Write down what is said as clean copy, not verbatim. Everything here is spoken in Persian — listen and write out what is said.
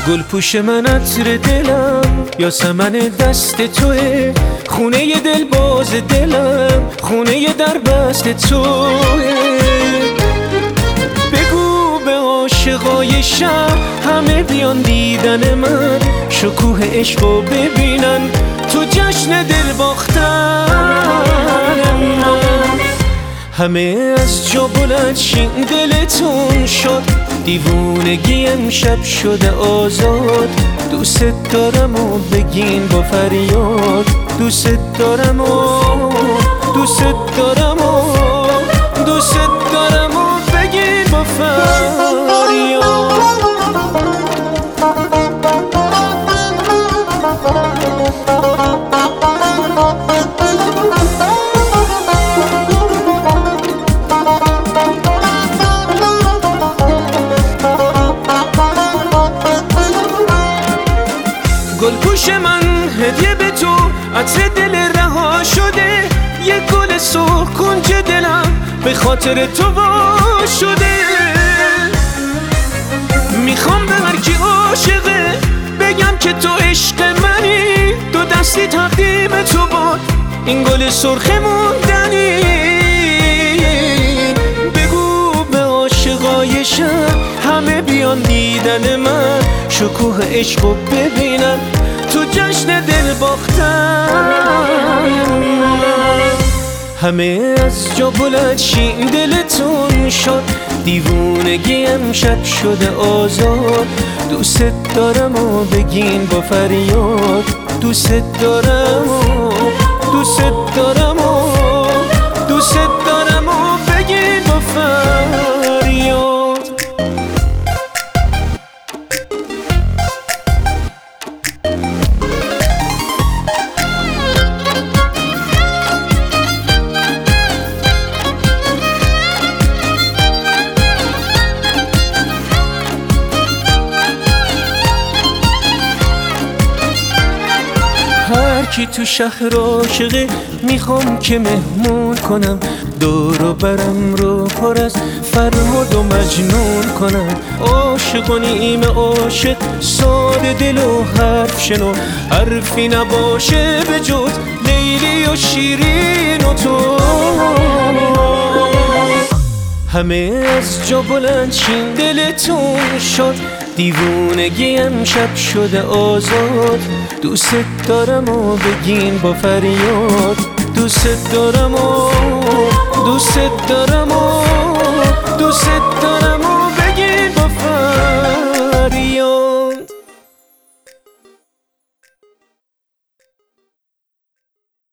گل پوش من عطر دلم یا سمن دست توه، خونه دل باز دلم خونه در بست توه. بگو به عاشقای شهر همه بیان دیدن من، شکوه عشقو ببینن تو جشن دل باختن من. همه از جا بلند شین دلتون شد، دیوونگی امشب شده آزاد. دوست دارم و بگین با فریاد، دوست دارم و دوست دارم و دوست دارم و بگین با فریاد. گل پوش من هدیه به تو، عطر دل رها شده، یه گل سرخ کنج دلم به خاطر تو وا شده. میخوام به هر کی عاشقه بگم که تو عشق منی، دو دستی تقدیم تو بود این گل سرخ موندنی. بگو به عاشقای شهر همه بیان دیدن من، شکوه عشقو ببینن تو جشن دل باختن. همه از جا بلند شین دلتون شد، دیوونگی امشب شده آزاد. دوست دارم و بگین با فریاد، دوست دارم و دوست دارم و دوست دارم و بگین با فریاد. هر کی تو شهر عاشقه میخوام که مهمون کنم، دور و برم رو پر از فرهاد و مجنون کنم. عاشق و نیم عاشق ساده دل و حرف شنو، حرفی نباشه به جز لیلی و شیرین و تو. همه از جا بلند شین دلتون شد، دیوونگی امشب شده آزاد. دوست دارم و بگین با فریاد، دوست دارم و دوست دارم و دوست دارم و